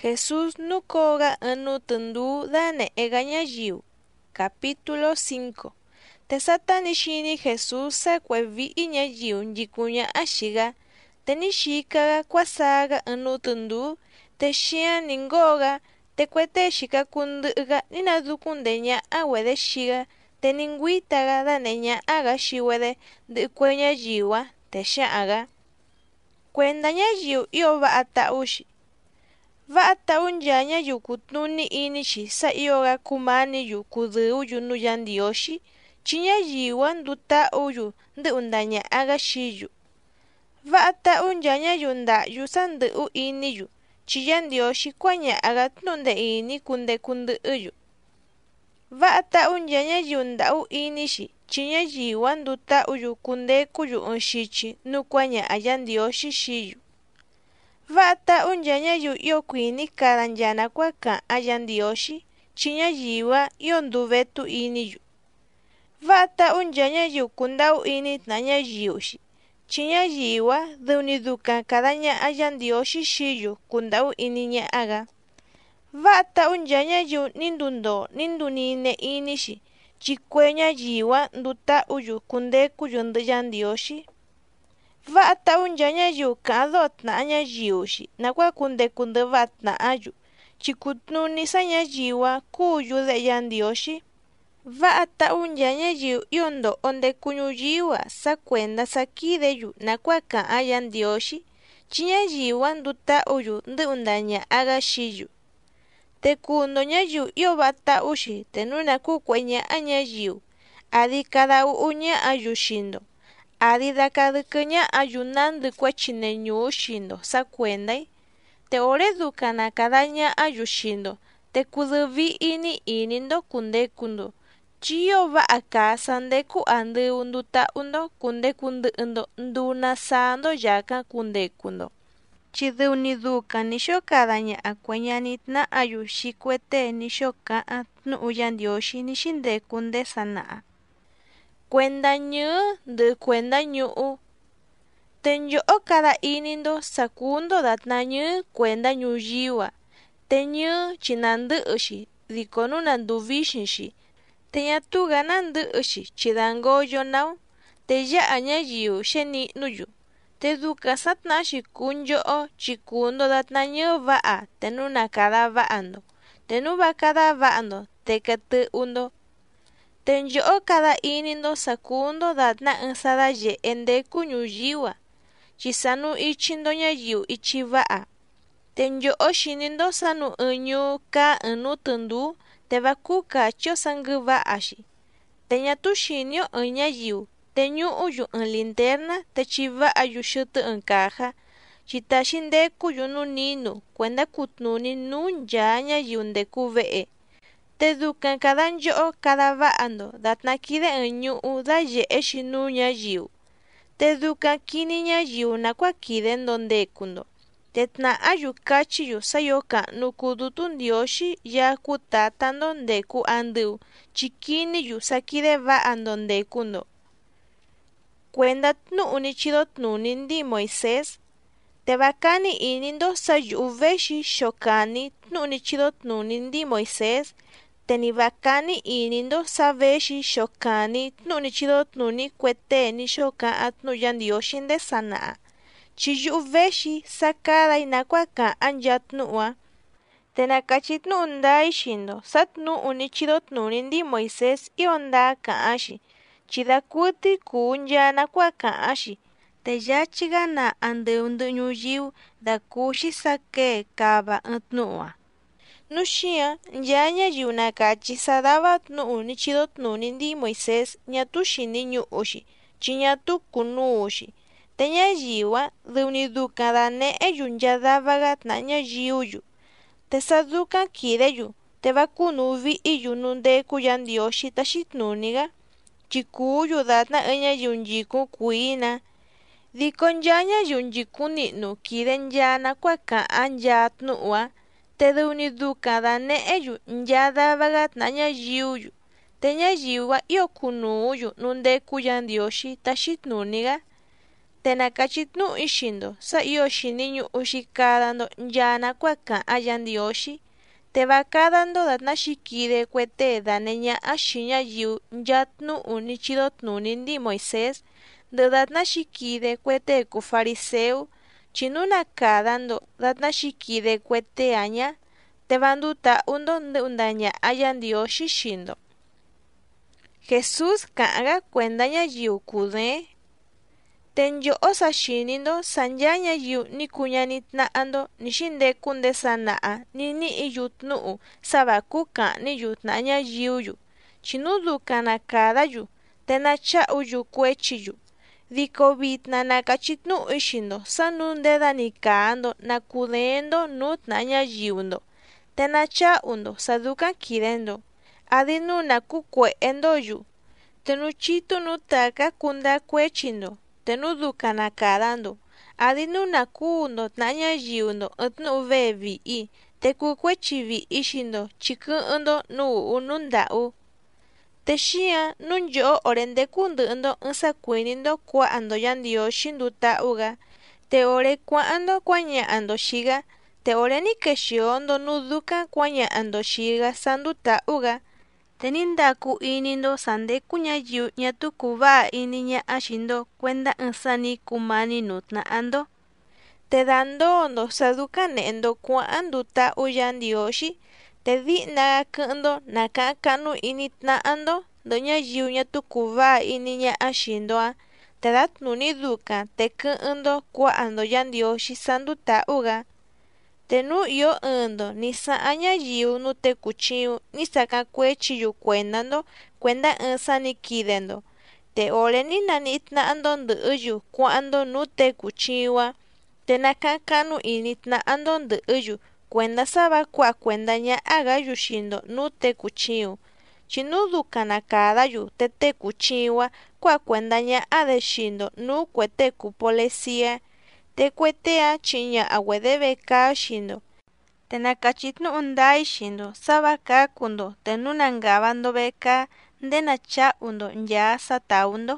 Jesús nukoga anu tundu dane egañayiu. Capítulo 5. Tesatanishini Jesús sakwevi iñayiu njikuña ashiga. Tenishikaga kwasaga anu tundu. Texia ningoga. Tekwete shika kunduga ninadukundeña awede shiga. Teningwitaga daneña aga shiwede dikweña yiwa texaaga. Kwendaña yiu ioba ataushi. Va'ata unyaña yu kutnuni inishi sa iyoga kumani yu kudiu yu nuyandioshi chiña yiwa nduta'u yu ndiundaña aga shiyu. Va'ata unyaña yu nda'yu sa ndi'u ini yu chiyandioshi kuaña aga tnunde ini kunde kundi'yu. Va'ata unyaña yu nda'u inishi chiña yiwa nduta'u yu kundeku yu unshichi nukuaña ayandioshi shiyu. Va'ata unyaña yu iyo kwini kadanyana kuaka ayandioshi chiña yiwa iyo nduvetu ini yu. Va'ata unyaña yu kundau ini tnaña yiushi chiña yiwa duniduka kadaña ayandioshi shiyu kundau iniña aga. Va'ata unyaña yu nindundo nindunine inishi chikueña yiwa nduta'u yu kundeku yu ndiyandioshi. Va'ata unyaña yu ka'do tnaña yiushi nakua kundeku ndiva'a tna'ayu chikutnuni saña yiwa kuyu de'yandioshi. Va'ata unyaña yu iyo ndo'o ndekuñu yiwa sakuenda sakideyu nakua ka'a yandioshi chiña yiwa nduta'u yu ndiundaña aga shiyu. Tekundoña yu iyo vata'ushi tenuna kukweña'aña yiu adi kadau'uña'a yu shindo. Adi dakadikɨña'a yu nandɨ kuechineñuu shindo sakuendai. Te ore dukana kadaña'a yu shindo te kudɨvi inindo kundekundo chiyo va'a kasa ndeku andɨu nduta'undo kundeku ndɨ'ɨndo ndunasando yaka kundekundo. Chidɨuni duka nixo kadaña'a kueñani tna'a yu xikuete nixo ka'a tnu'u yandioxi nixindeku nde sana'a. Kuenda ñɨɨ ndɨ kuenda ñu'u. Te nyo'o kada inindo sakundo datna ñɨɨ kuenda ñuyiwa. Te ñɨɨ chi nandɨ'ɨxi diko nuna nduvixinxi. Te ñatuga nandɨ'ɨxi chi dangoyo nau. Te ya'a ñayiu xeni'nuyu. Te duka satnaxi kuu nyo'o chi kundo datna ñɨɨ va'a te nuna kada va'ando. Te nuva kada va'ando te ketɨ'undo. Te nyo'o kada inindo sakundo datna ɨɨn sada ye'e ndeku ñuyiwa chi sanu ichindo ñayiu ichi va'a. Te nyo'o xinindo sanu ɨɨn ñuu kaa ɨɨn nuu tɨnduu te vaku kachio sangɨ va'axi. Te ñatu xinio ɨɨn ñayiu te ñu'uyu ɨɨn linterna te chiva'a‑yu xɨtɨ ɨɨn caja chi taxi ndeku‑yu nuu ninu kuenda kutnuni nuu nyaa ñayiu ndeku ve'e. Te dukan kada nyo'o kada va'ando datna kide ɨɨn ñu'u daye'exi nuu ñayiu. Te dukan kini ñayiu nakua kidendo ndekundo. Te tna'ayu kachiyu sayo ka'nu kuu dutu Ndioxi yaku tatando ndeku andɨu chi kiniyu sakide va'ando ndekundo. Kuenda tnu'u nichido tnuni ndi Moisés. Te vakani inindo sa yu'u vexi xokani tnu'u nichido tnuni ndi Moisés. Te ni vakani inindo sa vexi xokani tnu'u nichido tnuni kuete nixo ka'a tnu'u yandioxi nde sana'a. Chi yu'u vexi sakadai nakua ka'an yaa tnu'ua. Te nakatyi tnu'u ndai xindo sa tnu'u nichido tnuni ndi Moisés iyo ndaa ka'anxi chi dakuɨtɨ kuu nyaa nakua ka'anxi. Te yachiga na andɨu ndɨ'ɨ ñuyiu dakuxi sakee kava ɨɨn tnu'ua. Nuxia nyaa ñayiu nakatyi sa dava tnu'u nichido tnuni ndi Moisés ñatu xini ñu'uxi chi ñatu kunuu‑xi. Te ñayiu‑a dɨvni dukan dane'eyu nyaa davaga tna'a ñayiu‑yu. Te sa dukan kideyu te vakunuu vi'i‑yu nuu ndeku yandioxi taxi tnuniga chi kuu‑yu datna ɨɨn ñayiu nyikun kuii‑na. Diko nyaa ñayiu nyikun ni'nu kide nyaa nakua ka'an nyaa tnu'u‑a. Te dɨvni dukan dane'eyu nyaa davaga tna'a ñayiu‑yu. Te ñayiu‑a iyo kunuu‑yu nuu ndeku yandioxi taxi tnuniga. te nakachitnu'y xindo sa'yo xiniñu'u xikadando yana kuaka'a Yandioxi, te vakadando datna xikide kuete daneña'a xi ñayiu nyatnu'u nichidotnuni ndi Moisés, ndɨ datna xikide kuete ku fariseu, chi nu nakadando datna xikide kueteaña, te vanduta'undo ndɨ'ɨ ndaña'a Yandioxi xindo. Jesús ka'an‑ga kuenda ñayiu kudee, te nyo'o saxinindo sandya ñayiu nikuñanitna'ando nixindeku ndee sana'a nini'i yutnu'u savaku ka'ni‑yu tna'a ñayiu‑yu, chi nu dukan nakada‑yu te nacha'u‑yu kuechi‑yu, diko vitna nakachitnu'y xindo sa nu ndedani ka'ando nakudeendo nuu tna'a ñayiu‑ndo, te nacha'u‑ndo sa dukan kidendo, adi nu nakukue'endo‑yu, te nu chitu nu taka kunda kuechi‑ndo, te nu dukan nakadando, adi nu nakuundo tna'a ñayiu‑ndo ɨɨn tnu'u vee vi'i, te kukuechi vi'i xindo chi kɨ'ɨn‑ndo nu'u nu nda'u. Te xi'an nu nyo'o ore ndeku ndɨ'ɨ‑ndo ɨɨn sakuiñi‑ndo kua'a‑ndo Yandioxi nduta'u‑ga, te ore kua'an‑ndo kuaña'a‑ndo xii‑ga, te ore ni kexio‑ndo nu dukan kuaña'a‑ndo xii‑ga sa nduta'u‑ga, te ni ndaku iñi‑ndo sa ndeku ñayiu ñatu kuva'a iñi ña'a xii‑ndo kuenda ɨɨn sa ni kumani nuu tna'ando, te dandoo‑ndo sa dukan ne'e‑ndo kua'an nduta'u Yandioxi, te di'na‑ga kɨ'ɨn‑ndo naka'an ka'nu iñi tna'ando ndɨ'ɨ ñayiu ñatu kuva'a iñi ña'a xii‑ndo‑a, te datnuni dukan te kɨ'ɨn‑ndo kua'a‑ndo Yandioxi sa nduta'u‑ga. Te nu iyo ɨɨn‑ndo ni sa'an ñayiu nu teku chiun ni sakan kuechi‑yu kuenda‑ndo kuenda ɨɨn sa ni kide‑ndo, te ore ni nani'i tna'ando ndɨ'ɨ‑yu kua'an‑ndo nu teku chiun‑a, te naka'an ka'nu iñi tna'ando ndɨ'ɨ‑yu kuenda sa va kua'a kuenda ña'a‑ga‑yu xii‑ndo nu teku chiun, chi nu dukan nakada‑yu te teku chiun‑a kua'a kuenda ña'a‑de xii‑ndo nuu kue teku policía, te kuete‑a chi'ña'a‑güede vekaa xii‑ndo, te nakachitnu'u ndai xindo sa va kaku‑ndo te nu nangava‑ndo vekaa ndee nacha'u‑ndo ntyaa satau‑ndo.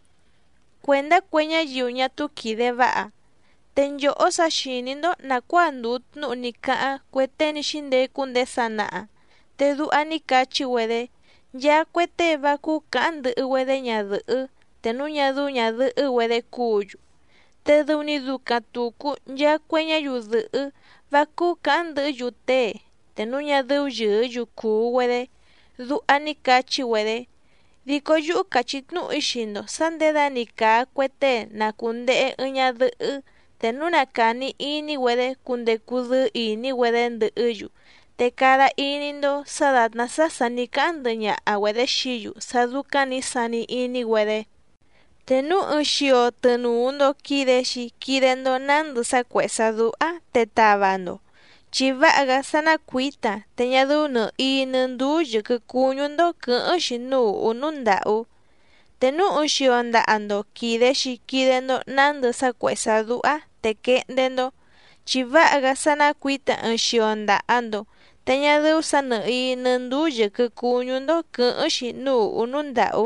Kuenda kue ñayiu ñatu kide va'a, te nyo'o saxini‑ndo nakua'a nduu tnu'u ni ka'an kue tee ni xindeku ndee sana'a, te du'a ni kachi‑güede yaa kue tee vaku ka'an ndɨ'ɨ‑güede ñadɨ'ɨ, te nu ñadu ñadɨ'ɨ‑güede kuu‑yu, te dɨvni dukan tuku yaa kue ñayiu dɨ'ɨ vaku ka'an ndɨ'ɨ‑yu tee, te nu ñadɨu yɨɨ‑yu kuu‑güede, du'a ni kachi‑güede. Diko yu'u kachitnu'y xindo sa ndedani kaa kue tee nakunde'e ɨɨn ñadɨ'ɨ, te nu nakani iñi‑güede kundeku dɨɨ iñi‑güede ndɨ'ɨ‑yu, te kada iñi‑ndo sa datna sa sani ka'an ndɨ ña'a‑güede xiiyu sa dukan ni sani iñi‑güede. Te nu ɨɨn xio tɨnuu‑ndo kide‑xi kide‑ndo nandɨ sakue'e sadu'a te tava‑ndo, chi va'a‑ga sa nakuita te ñadɨu nɨ'i nɨ nduu yɨkɨ kuñu‑ndo kɨ'ɨn‑xi nu'u nu nda'u. Te nu ɨɨn xio nda'a‑ndo kide‑xi kide‑ndo nandɨ sakue'e sadu'a te ke'nde‑ndo, chi va'a‑ga sa nakuita ɨɨn xio nda'a‑ndo te ñadɨu sa nɨ'i nɨ nduu yɨkɨ kuñu‑ndo kɨ'ɨn‑xi nu'u nu nda'u.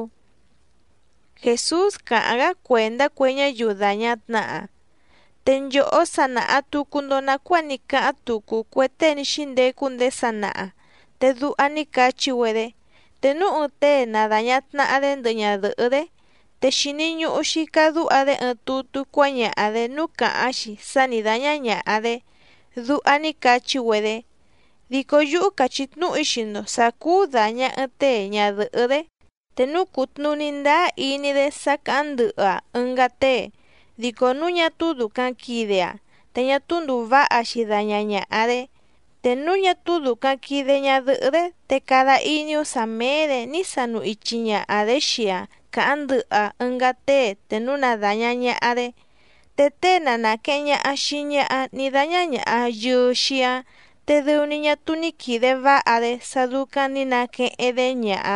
Jesús ka'an‑ga kuenda kue ñayiu daña tna'a, te nyo'o sana'a tuku‑ndo nakua'a ni ka'an tuku kue tee ni xindeku ndee sana'a, te du'a ni kachi‑güede, te nu ɨɨn tee nadaña tna'a‑de ndɨ'ɨ ñadɨ'ɨ‑de, te xini ñu'u xika du'a‑de ɨɨn tutu kuaña'a‑de nu ka'an‑xi sa ni daña ña'a‑de, du'a ni kachi‑güede. Diko yu'u kachitnu'y xindo sa kuu daña ɨɨn tee ñadɨ'ɨ‑de, te nu kutnuni ndaa iñi‑de sa ka'an ndɨ'ɨ‑a ɨnga tee, diko nu ñatu dukan kide‑a te ñatu nduva'a‑xi daña ña'a‑de, te nu ñatu dukan kide ñadɨ'ɨ‑de te kada iñi‑o sa mee‑de ni sanu ityi ña'a‑de xii‑a ka'an ndɨ'ɨ‑a ɨnga tee te nu nadaña ña'a‑de, te tee na nake'en ña'a xii ña'a ni daña ña'a yɨɨ xii‑a, te dɨvni ñatu ni kide va'a‑de sa dukan ni nake'en‑de ña'a.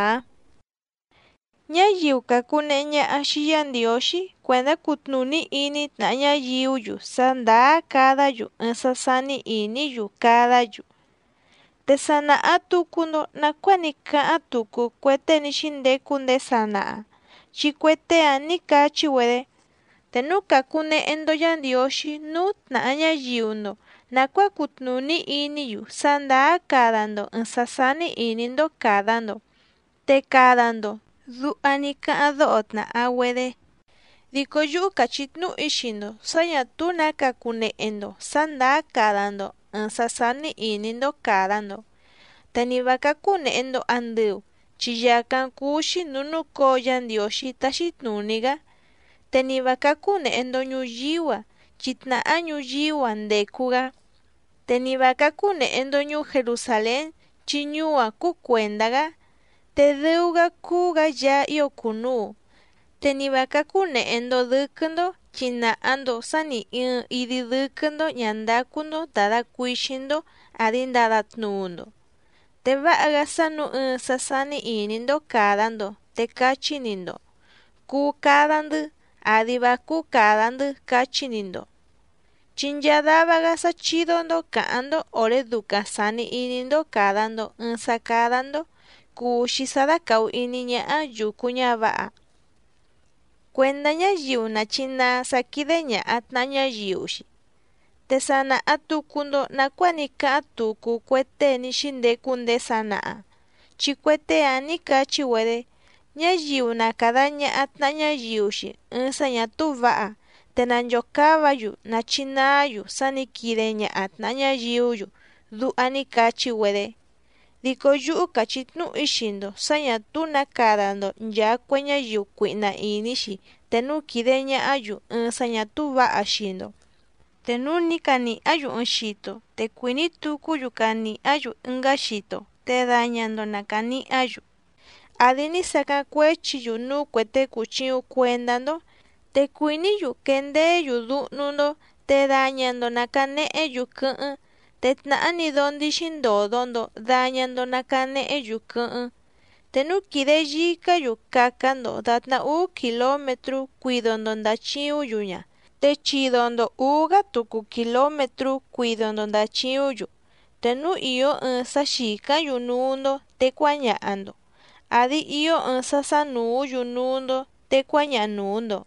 Ñayiu kakune'e ña'a xii Yandioxi kuenda kutnuni iñi tna'a ñayiu‑yu sa ndaa kada‑yu ɨɨn sa sani iñi‑yu kada‑yu. Te sana'a tuku‑ndo nakua'a ni ka'an tuku kue tee ni xindeku ndee sana'a, chi kue tee‑a ni kachi‑güede te nu kakune'endo Yandioxi nu tna'a ñayiundo nakua kutnuni iniyu sandaa kadando ɨɨn sasani inindo kadando te kadando du'a ni ka'an do'o tna'awede. Diko yu'u kachitnu'ixi-ndo sa ñatu nakakune'endo sandaa kadando ɨɨn sasani inindo kadando te ni va kakune'endo andɨu chi yakan kuxi nunukoo Yandioxi taxitnuniga te ni va kakune'endo ñuyiwa chi tna'a ñuyiwa ndekuga te ni va kakune'endo ñuu Jerusalén chi ñuu'a kukuendaga te dɨuga kuuga yaa io kunuu te ni va kakune'endo dɨkɨndo chi na'ando sa ni ɨɨn idi dɨkɨndo ñandakundo ntadakuixindo adi ndadatnuundo te va'aga sa nu ɨɨn sasani inindo kadando te kachinindo kuu kadandɨ adi va kuu kadandɨ kachinindo chi nyadavaga sa chidondo ka'ando ore dukan sani inindo kadando ɨɨn sakadando kuxi sa dakau ini ña'a yuku ñava'a. Kuenda ñayiu nachinaa sakide ña'a tna'a ñayiuxi te sana'a tukundo nakua ni ka'an tuku kuete ni xindeku ndee sana'a chi kuete'a ni kachiwede ñayiu nakada ña'a tna'a ñayiuxi ɨɨn sa ñatu va'a te nanchokavayu nachinaayu sa ni kide ña'a tna'a ñayiuyu du'a ni kachiwede. Diko yu'u kachitnu'ixi-ndo sa ñatu nakadando nchaa kue ñayiu kui'na inixi te nu kide ña'ayu ɨɨn sa ñatu va'a-xindo te nu ni kani'ayu ɨɨn xito te kuini tukuyu kani'ayu inka xito te dañando nakani'ayu adi ni sakan kuechiyu nuu kuete kuchiñu kuendando te kuiniyu kendeyu du'nundo te dañando nakane'eyu kɨ'ɨn te tna'a nido ndixindodondo dañando nakane'eyu kɨ'ɨn te nu kide yikayu kakando datna 2 kilometru kuidondo ndachiunyuña te chidondo uga tuku kilometru kuidondo ndachiunyu te nu iyo ɨɨn sa xikayu nuundo te kuaña'ando adi iyo ɨɨn sa sanuuyu nuundo te kuaña'nuundo.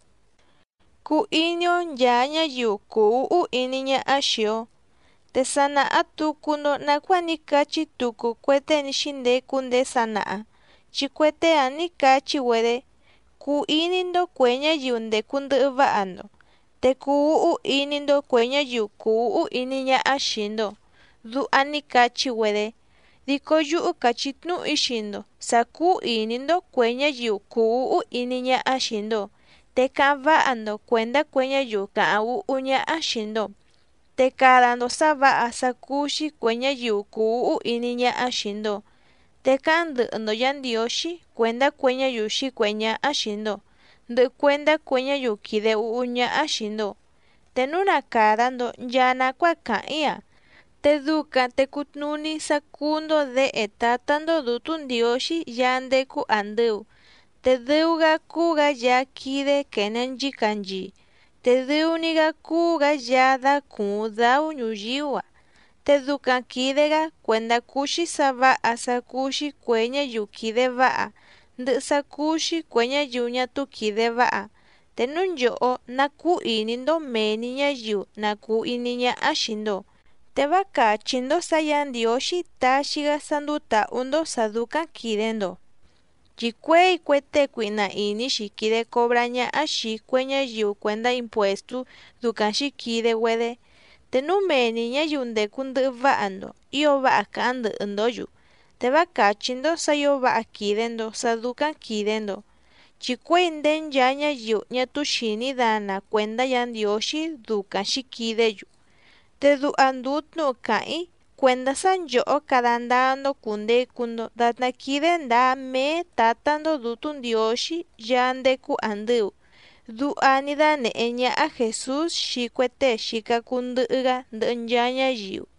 Ku-inio nchaa ñayiu ku-u'u ini ña'a xio te sana'a tukundo nakua ni kachi tuku kuete ni xindeku ndee sana'a chi kuete'a ni kachiwede ku-inindo kue ñayiu ndeku ndɨ'ɨ va'ando te ku-u'u inindo kue ñayiu ku-u'u ini ña'a xiindo du'a ni kachiwede. Diko yu'u kachitnu'ixi-ndo sa ku-inindo kue ñayiu ku-u'u ini ña'a xiindo te ka'an va'ando kuenda kue ñayiu ka'an u'u ña'a xiindo te kadando sa va'a sa kuxi kue ñayiu ku-u'u ini ña'a xiindo te ka'an ndɨ'ɨ-ndo Yandioxi kuenda kue ñayiu xikue ña'a xiindo ndɨ'ɨ kuenda kue ñayiu kide u'u ña'a xiindo te nu nakadando nchaa nakua ka'in-a te dukan te kutnuni sa kuundo de'e tatando dutu Ndioxi yaa ndeku andɨu te dɨuga kuuga yaa kide kene nchikanchi te dɨuniga kuuga yaa dakuun dau ñuyiwa te dukan kidega kuenda kuxi sa va'a sa kuxi kue ñayiu kide va'a ndɨ'ɨ sa kuxi kue ñayiu ñatu kide va'a te nu nyo'o naku inindo meni ñayiu naku ini ña'a xiindo te va kachindo sa Yandioxi taxiga sa nduta'undo sa dukan kidendo chi kuei kuete kui'na inixi kide kobra ña'a xii kue ñayiu kuenda impuestu dukan xikidewede te nu meni ñayiu ndeku ndɨ'ɨ va'ando io va'a ka'an ndɨ'ɨ-ndoyu te va kachindo sa io va'a kidendo sa dukan kidendo chi kuei ndee nchaa ñayiu ñatu xini dana kuenda Yandioxi dukan xikideyu te du'a ndutnu'u ka'in kuenda sa nyo'o kada ndaando kundekundo datna kide ndaa mee tatando dutu Ndioxi yaa ndeku andɨu du'a ni dane'e ña'a Jesús xi kuete xikaku ndɨ'ɨga ndɨ'ɨ nchaa ñayiu.